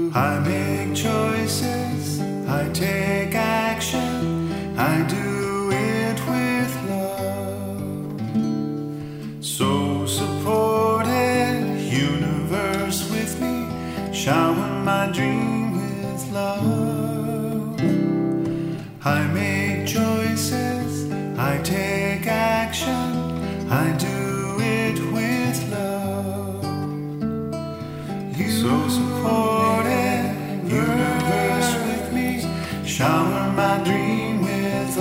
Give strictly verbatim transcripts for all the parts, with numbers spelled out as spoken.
I make choices, I take action, I do it with love. So supported, universe with me, shower my dream with love. I make choices, I take action, I do it with love. So supported, universe with me, shower my dream with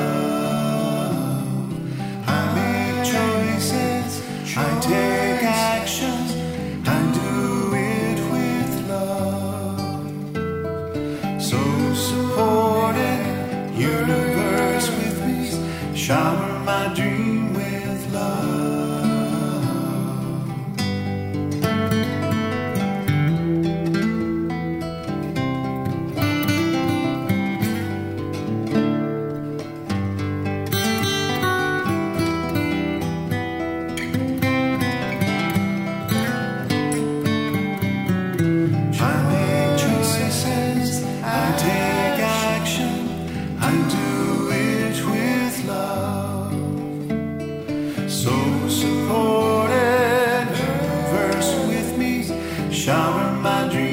love. I make choices, I take actions, I do it with love. So supported, universe with me, shower my dream with love. So supported, universe with me, shower my dreams.